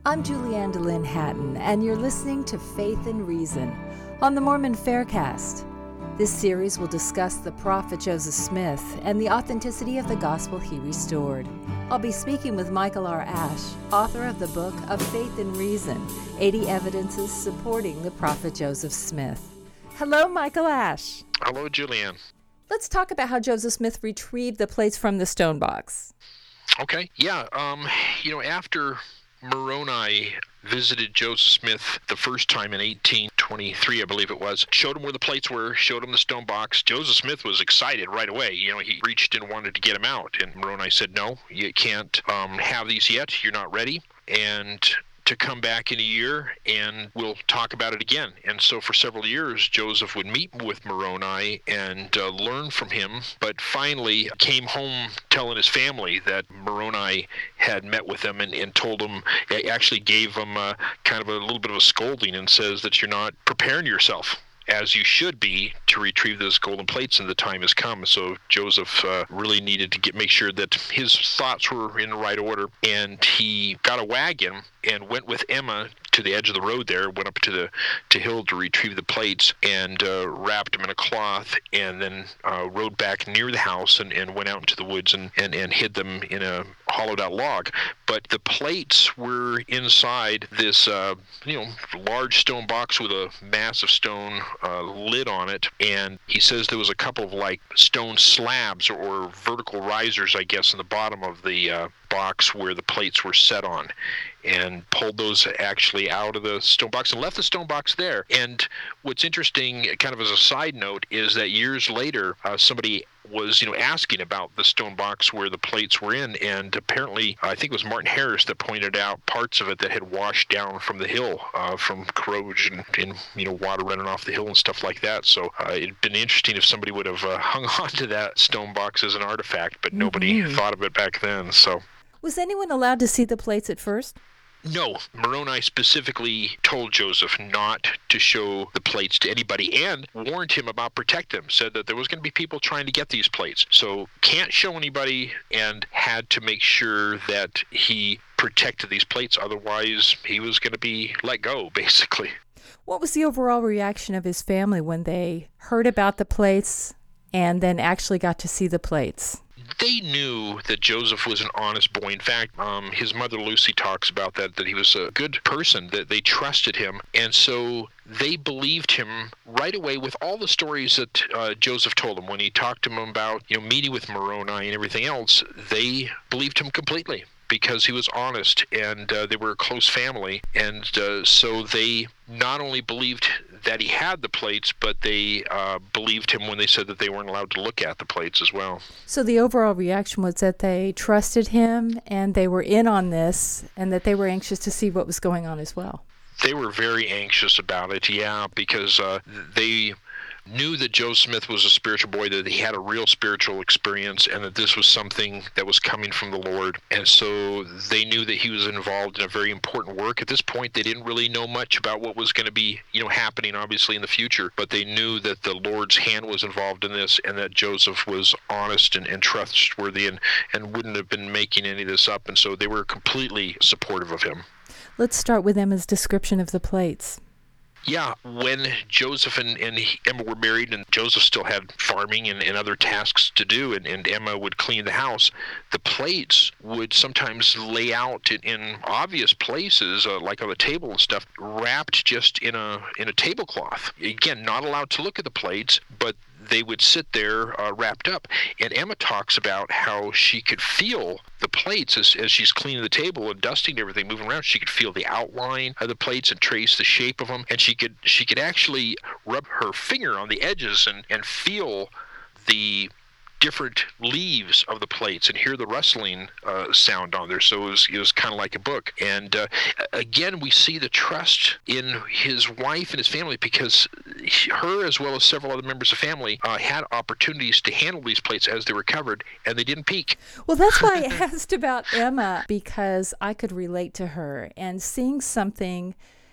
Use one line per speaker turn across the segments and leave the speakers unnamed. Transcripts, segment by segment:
I'm Julianne DeLynn Hatton, and you're listening to Faith and Reason on the Mormon Faircast. This series will discuss the prophet Joseph Smith and the authenticity of the gospel he restored. I'll be speaking with Michael R. Ash, author of the book of Faith and Reason, 80 Evidences Supporting the Prophet Joseph Smith. Hello, Michael Ash.
Hello, Julianne.
Let's talk about how Joseph Smith retrieved the plates from the stone box.
Okay, yeah, after Moroni visited Joseph Smith the first time in 1823, I believe it was, showed him where the plates were, showed him the stone box. Joseph Smith was excited right away. He reached and wanted to get him out, and Moroni said, no, you can't have these yet. You're not ready. And to come back in a year and we'll talk about it again. And so for several years, Joseph would meet with Moroni and learn from him, but finally came home telling his family that Moroni had met with him and told him, actually gave him kind of a little bit of a scolding and says that you're not preparing yourself as you should be to retrieve those golden plates, and the time has come. So Joseph really needed to make sure that his thoughts were in the right order, and he got a wagon and went with Emma to the edge of the road there, went up to hill to retrieve the plates, and wrapped them in a cloth, and then rode back near the house and went out into the woods and hid them in a hollowed out log. But the plates were inside this large stone box with a massive stone lid on it, and he says there was a couple of stone slabs or vertical risers, I guess, in the bottom of the box where the plates were set on, and pulled those actually out of the stone box and left the stone box there. And what's interesting, kind of as a side note, is that years later, somebody was asking about the stone box where the plates were in, and apparently I think it was Martin Harris that pointed out parts of it that had washed down from the hill from corrosion and water running off the hill and stuff like that. So it'd been interesting if somebody would have hung on to that stone box as an artifact, but nobody thought of it back then. So
was anyone allowed to see the plates at first?
No, Moroni specifically told Joseph not to show the plates to anybody and warned him about protecting them, said that there was going to be people trying to get these plates. So can't show anybody, and had to make sure that he protected these plates, otherwise he was going to be let go, basically.
What was the overall reaction of his family when they heard about the plates and then actually got to see the plates?
They knew that Joseph was an honest boy. In fact, his mother Lucy talks about that he was a good person, that they trusted him. And so they believed him right away with all the stories that Joseph told them. When he talked to them about meeting with Moroni and everything else, they believed him completely, because he was honest, and they were a close family. And so they not only believed that he had the plates, but they believed him when they said that they weren't allowed to look at the plates as well.
So the overall reaction was that they trusted him, and they were in on this, and that they were anxious to see what was going on as well.
They were very anxious about it, yeah, because they knew that Joseph Smith was a spiritual boy, that he had a real spiritual experience, and that this was something that was coming from the Lord. And so they knew that he was involved in a very important work. At this point, they didn't really know much about what was going to be, happening, obviously, in the future, but they knew that the Lord's hand was involved in this, and that Joseph was honest and trustworthy and wouldn't have been making any of this up. And so they were completely supportive of him. Let's
start with Emma's description of the plates.
Yeah, when Joseph and Emma were married, and Joseph still had farming and other tasks to do, and Emma would clean the house, the plates would sometimes lay out in obvious places, like on the table and stuff, wrapped just in a tablecloth. Again, not allowed to look at the plates, but they would sit there wrapped up. And Emma talks about how she could feel the plates as she's cleaning the table and dusting everything, moving around. She could feel the outline of the plates and trace the shape of them. And she could actually rub her finger on the edges and feel the different leaves of the plates and hear the rustling sound on there. So it was kind of like a book. And again, we see the trust in his wife and his family, because her, as well as several other members of family, had opportunities to handle these plates as they were covered, and they didn't peek.
Well, that's why I asked about Emma, because I could relate to her, and seeing something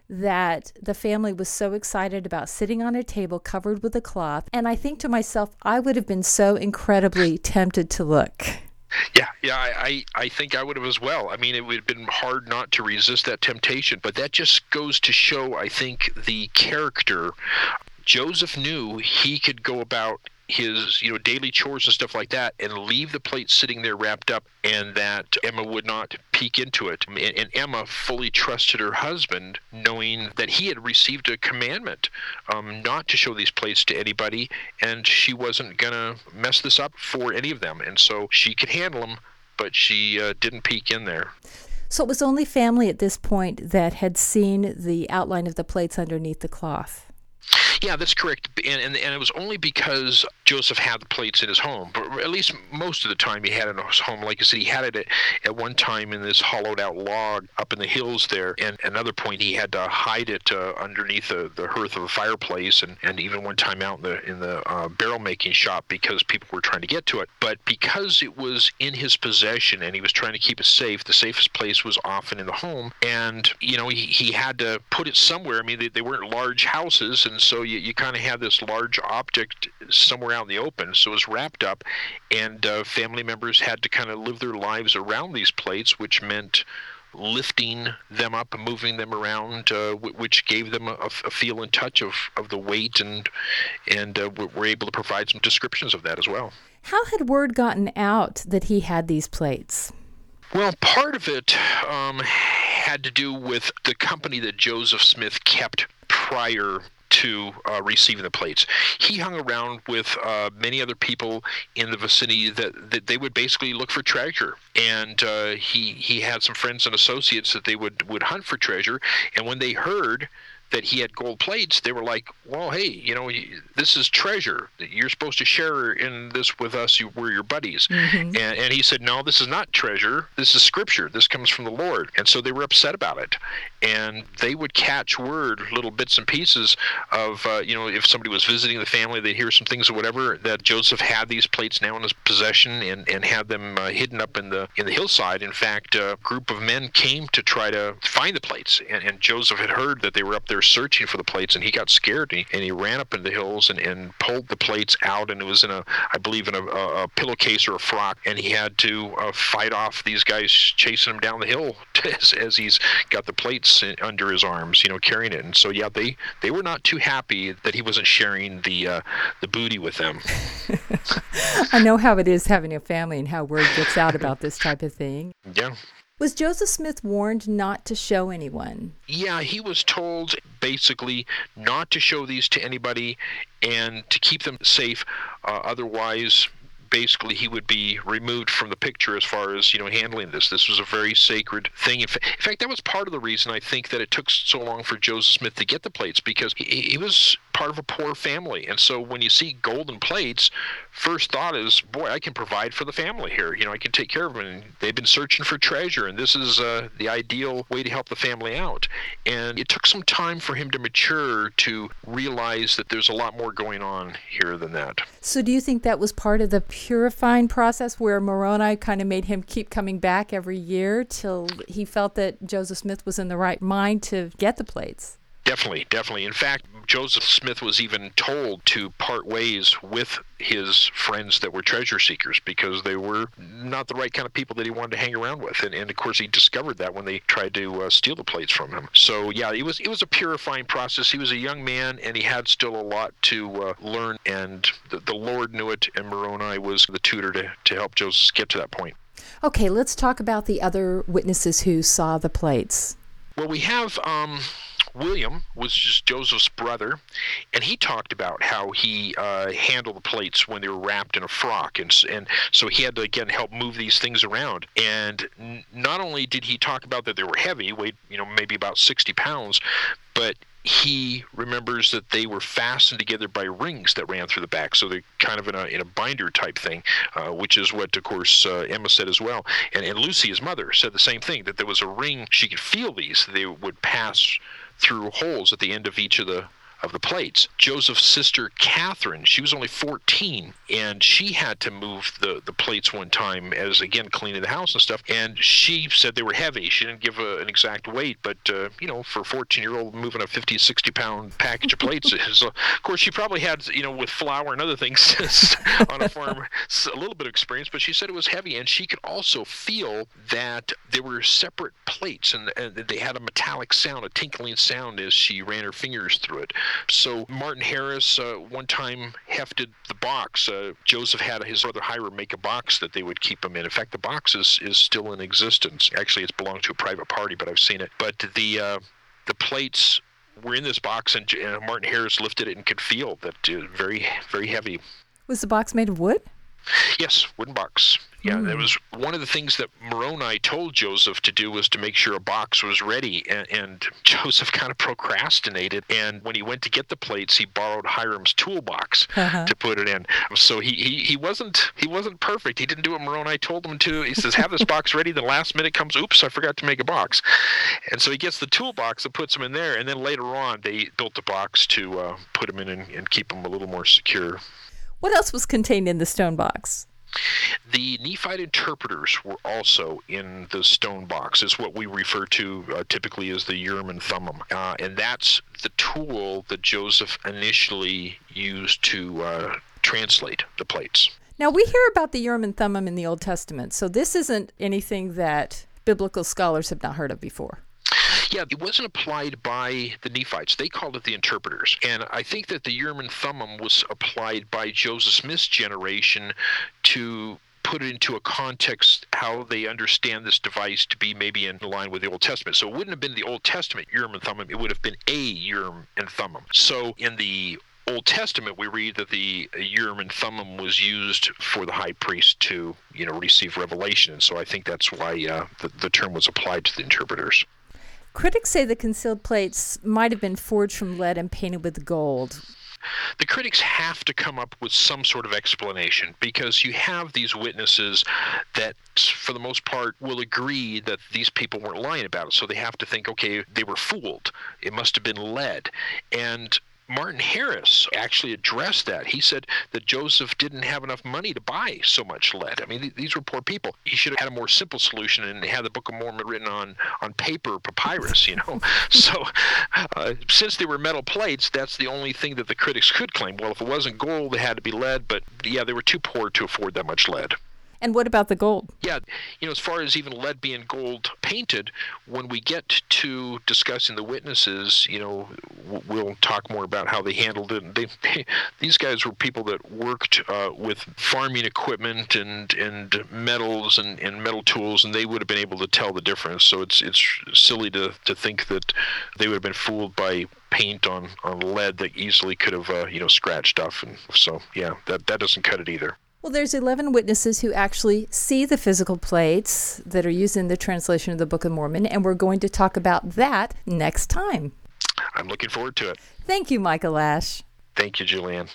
that the family was so excited about, sitting on a table covered with a cloth. And I think to myself, I would have been so incredibly tempted to look.
I think I would have as well. I mean, it would have been hard not to resist that temptation, but that just goes to show, I think, the character. Joseph knew he could go about his daily chores and stuff like that and leave the plate sitting there wrapped up, and that Emma would not peek into it. And Emma fully trusted her husband, knowing that he had received a commandment not to show these plates to anybody, and she wasn't gonna mess this up for any of them, and so she could handle them, but she didn't peek in there.
So it was only family at this point that had seen the outline of the plates underneath the cloth.
Yeah, that's correct. And it was only because Joseph had the plates in his home, but at least most of the time he had it in his home. Like I said, he had it at one time in this hollowed out log up in the hills there, and another point he had to hide it underneath the hearth of the fireplace, and even one time out in the barrel making shop because people were trying to get to it. But because it was in his possession and he was trying to keep it safe, the safest place was often in the home, and he had to put it somewhere. I mean, they weren't large houses, and so you kind of had this large object somewhere out in the open, so it was wrapped up, and family members had to kind of live their lives around these plates, which meant lifting them up and moving them around, which gave them a feel and touch of the weight, and we're able to provide some descriptions of that as well.
How had word gotten out that he had these plates?
Well, part of it had to do with the company that Joseph Smith kept prior to receiving the plates. He hung around with many other people in the vicinity that they would basically look for treasure, and he had some friends and associates that they would hunt for treasure, and when they heard that he had gold plates, they were like, well, hey, this is treasure. You're supposed to share in this with us. We're your buddies. Mm-hmm. And he said, no, this is not treasure. This is scripture. This comes from the Lord. And so they were upset about it. And they would catch word, little bits and pieces of, if somebody was visiting the family, they'd hear some things or whatever, that Joseph had these plates now in his possession and had them hidden up in the hillside. In fact, a group of men came to try to find the plates. And Joseph had heard that they were up there searching for the plates, and he got scared, and he ran up in the hills and pulled the plates out, and it was in a pillowcase or a frock, and he had to fight off these guys chasing him down the hill as he's got the plates under his arms, carrying it. And so yeah, they were not too happy that he wasn't sharing the booty with them.
I know how it is having a family and how word gets out about this type of thing.
Yeah.
Was Joseph Smith warned not to show anyone?
Yeah, he was told basically not to show these to anybody and to keep them safe. Otherwise, basically, he would be removed from the picture as far as, handling this. This was a very sacred thing. In fact, that was part of the reason I think that it took so long for Joseph Smith to get the plates, because he was part of a poor family. And so when you see golden plates, first thought is, boy, I can provide for the family here. I can take care of them. And they've been searching for treasure, and this is the ideal way to help the family out. And it took some time for him to mature to realize that there's a lot more going on here than that.
So do you think that was part of the purifying process where Moroni kind of made him keep coming back every year till he felt that Joseph Smith was in the right mind to get the plates?
Definitely. In fact, Joseph Smith was even told to part ways with his friends that were treasure seekers, because they were not the right kind of people that he wanted to hang around with. And of course, he discovered that when they tried to steal the plates from him. So yeah, it was a purifying process. He was a young man, and he had still a lot to learn. And the Lord knew it, and Moroni was the tutor to help Joseph get to that point.
Okay, let's talk about the other witnesses who saw the plates.
Well, we have William was just Joseph's brother, and he talked about how he handled the plates when they were wrapped in a frock, and so he had to again help move these things around. And not only did he talk about that they were heavy, weighed maybe about 60 pounds, but he remembers that they were fastened together by rings that ran through the back, so they're kind of in a binder type thing, which is what, of course, Emma said as well. And Lucy, his mother, said the same thing, that there was a ring. She could feel these. They would pass through holes at the end of each of the of the plates. Joseph's sister Catherine, she was only 14, and she had to move the plates one time as, again, cleaning the house and stuff, and she said they were heavy. She didn't give an exact weight, but, for a 14-year-old moving a 50, 60-pound package of plates, of course, she probably had, with flour and other things on a farm, a little bit of experience, but she said it was heavy, and she could also feel that there were separate plates, and they had a metallic sound, a tinkling sound as she ran her fingers through it. So Martin Harris one time hefted the box. Joseph had his brother Hiram make a box that they would keep them in. In fact, the box is still in existence. Actually, it's belonged to a private party, but I've seen it. But the plates were in this box, and Martin Harris lifted it and could feel that it was very, very heavy.
Was the box made of wood?
Yes, wooden box. Yeah, that was one of the things that Moroni told Joseph to do, was to make sure a box was ready, and Joseph kind of procrastinated, and when he went to get the plates, he borrowed Hiram's toolbox to put it in. So he wasn't perfect. He didn't do what Moroni told him to. He says, have this box ready, the last minute comes, oops, I forgot to make a box. And so he gets the toolbox and puts them in there, and then later on they built the box to put them in and keep them a little more secure.
What else was contained in the stone box?
The Nephite interpreters were also in the stone box, is what we refer to typically as the Urim and Thummim. And that's the tool that Joseph initially used to translate the plates.
Now, we hear about the Urim and Thummim in the Old Testament, so this isn't anything that biblical scholars have not heard of before.
Yeah, it wasn't applied by the Nephites. They called it the interpreters. And I think that the Urim and Thummim was applied by Joseph Smith's generation to put it into a context how they understand this device to be maybe in line with the Old Testament. So it wouldn't have been the Old Testament Urim and Thummim. It would have been a Urim and Thummim. So in the Old Testament, we read that the Urim and Thummim was used for the high priest to, receive revelation. And so I think that's why the term was applied to the interpreters.
Critics say the concealed plates might have been forged from lead and painted with gold.
The critics have to come up with some sort of explanation, because you have these witnesses that, for the most part, will agree that these people weren't lying about it. So they have to think, okay, they were fooled. It must have been lead. And Martin Harris actually addressed that. He said that Joseph didn't have enough money to buy so much lead. I mean, these were poor people. He should have had a more simple solution and had the Book of Mormon written on paper, papyrus, So since they were metal plates, that's the only thing that the critics could claim. Well, if it wasn't gold, it had to be lead. But, yeah, they were too poor to afford that much lead.
And what about the gold?
Yeah, as far as even lead being gold painted, when we get to discussing the witnesses, we'll talk more about how they handled it. These guys were people that worked with farming equipment and metals and metal tools, and they would have been able to tell the difference. So it's silly to think that they would have been fooled by paint on lead that easily could have scratched stuff. And so, yeah, that doesn't cut it either.
Well, there's 11 witnesses who actually see the physical plates that are used in the translation of the Book of Mormon, and we're going to talk about that next time.
I'm looking forward to it.
Thank you, Michael Ash.
Thank you, Julianne.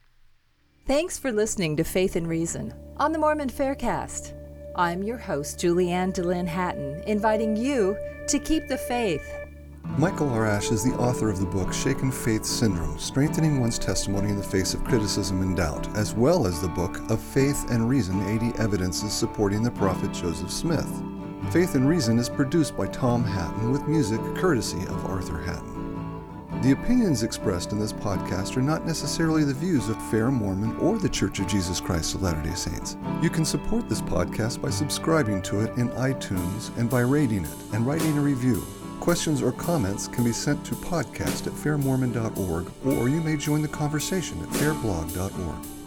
Thanks for listening to Faith and Reason on the Mormon Faircast. I'm your host, Julianne DeLynn Hatton, inviting you to keep the faith.
Michael R. Ash is the author of the book Shaken Faith Syndrome, Strengthening One's Testimony in the Face of Criticism and Doubt, as well as the book Of Faith and Reason, 80 Evidences Supporting the Prophet Joseph Smith. Faith and Reason is produced by Tom Hatton with music courtesy of Arthur Hatton. The opinions expressed in this podcast are not necessarily the views of Fair Mormon or the Church of Jesus Christ of Latter-day Saints. You can support this podcast by subscribing to it in iTunes and by rating it and writing a review. Questions or comments can be sent to podcast@fairmormon.org, or you may join the conversation at fairblog.org.